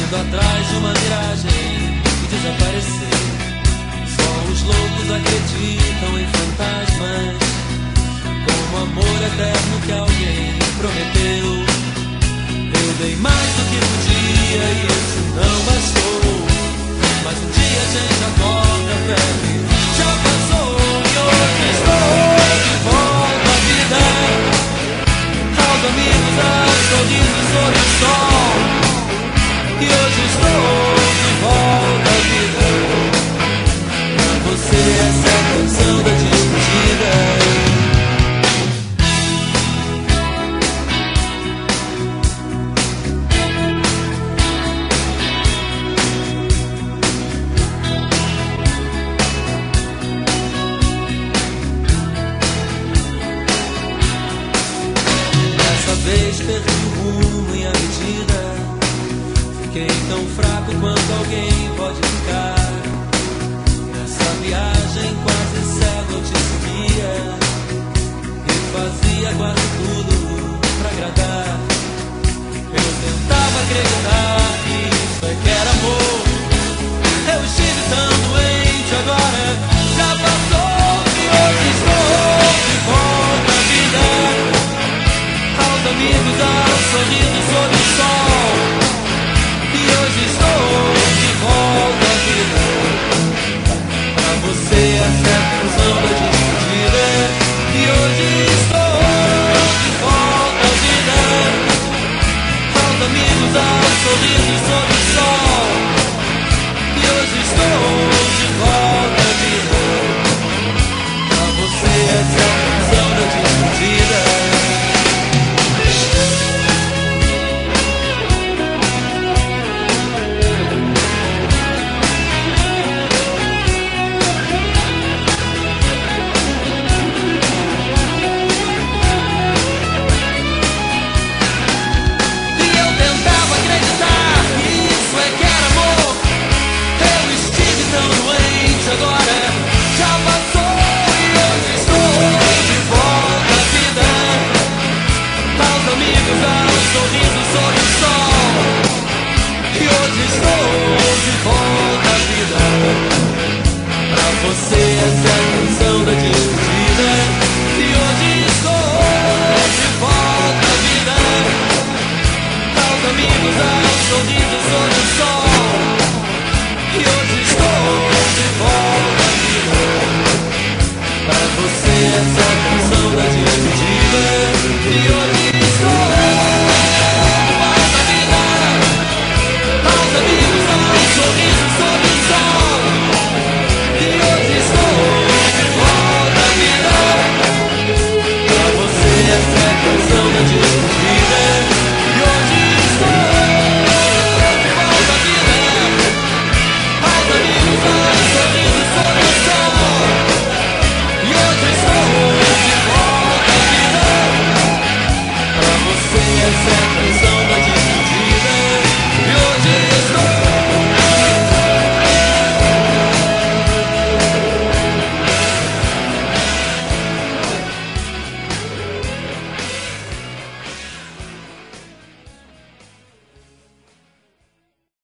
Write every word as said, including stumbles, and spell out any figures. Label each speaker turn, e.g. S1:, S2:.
S1: atrás de uma miragem e desaparecer. Só os loucos acreditam em fantasmas, como amor eterno que alguém prometeu. Eu dei mais do que podia e isso não bastou, mas um dia a gente acorda, a febre já passou. E hoje estou de volta à vida, aos amigos, aos sorrisos sob o sol. E hoje estou de volta à vida, pra você essa é a canção da despedida. Perdi o rumo e a medida, fiquei tão fraco quanto alguém pode ficar. Nessa viagem quase cego eu te seguia e fazia quase tudo pra agradar. Eu tentava acreditar